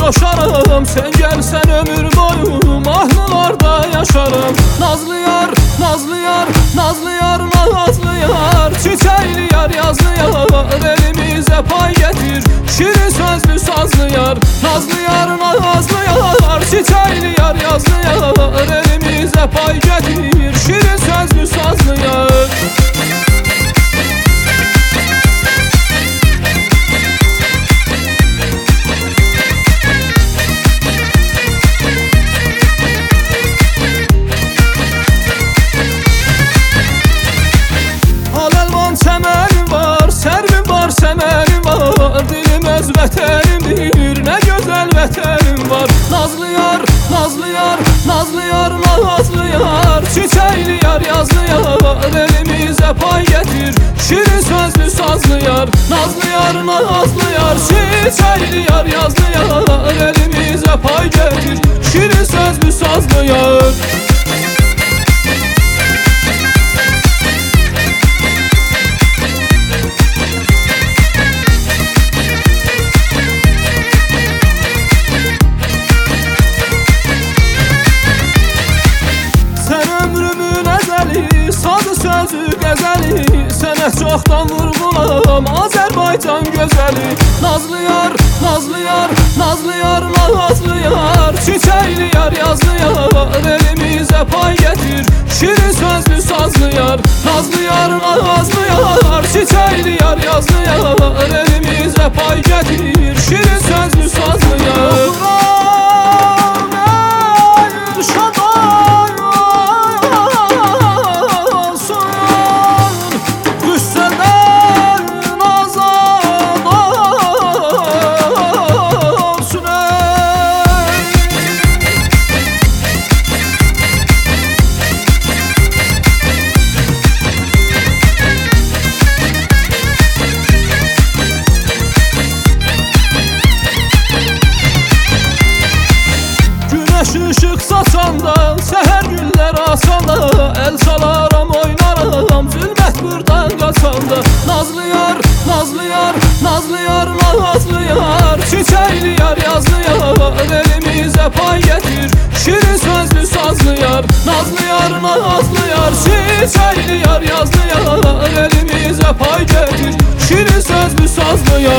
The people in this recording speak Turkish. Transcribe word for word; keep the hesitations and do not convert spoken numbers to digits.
coşarım. Sen gelsen ömür boyu mahnılarda yaşarım. Nazlı yar, nazlı yar, nazlı yar, nazlı yar, çiçekli yar, yazlı yar, elimize pay getir, şirin sözlü sazlı yar. Nazlı yar, nazlı yar, çiçekli yar, yazlı yar, elimize pay getir, şirin sözlü sazlı yar. Çəmənim var, sərvim var, səmənim var, dilim öz vətənimdir, nə gözəl vətənim var. Nazlı yar, nazlı yar, nazlı yar, nazlı yar, çiçəkli yar, yazlı yar, elimizə pay getir, şirin sözlü sazlı yar. Nazlı yar, nazlı yar, çiçəkli yar, yazlı yar, elimizə pay getir, şirin sözlü sazlı yar. Sadı sözü qəzəli, sənə çoxdan vurğulam, Azərbaycan gözəli. Nazlı yar, nazlı yar, nazlı yar, nazlı yar, çiçəkli yar, yazlı yar, elimizə pay getir, şirin sözlü sazlı yar. Nazlı yar, nazlı yar, çiçəkli yar, yazlı yar, elimizə pay getir, şirin sözlü sazlı yar. Işık saçanda, səhər günlər asanda, el salaram, oynaram, zülmət buradan qaçanda. Nazlı yar, nazlı yar, nazlı yar, nazlı yar, çiçəkli yar, yazlı yar, elimizə pay getir, şirin sözlü sazlı yar. Nazlı yar, nazlı yar, çiçəkli yar, yazlı yar, elimizə pay getir, şirin sözlü sazlı yar.